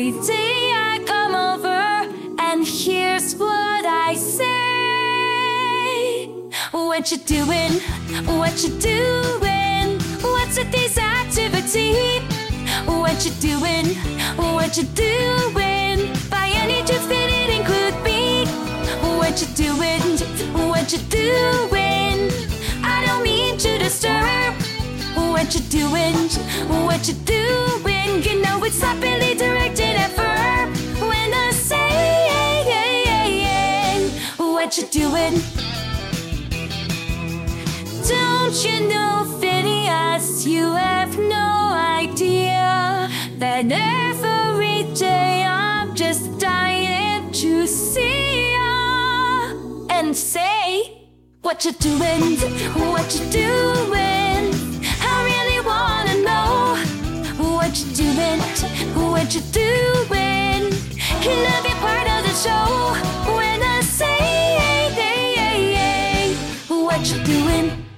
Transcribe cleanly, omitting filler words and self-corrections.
every day I come over, and here's what I say. What you doing? What you doing? What's with this activity? What you doing? What you doing? By any chance that it include me? What you doing? What you doing? I don't mean to disturb. What you doing? What you doing? You know it's not really directed at verb. When I say what you doing? Don't you know, Phineas, you have no idea that every day I'm just dying to see ya and say what you doing, what you doing. I really wanna know what you doing, what you doing. Can I be part of the show when I say what you doing?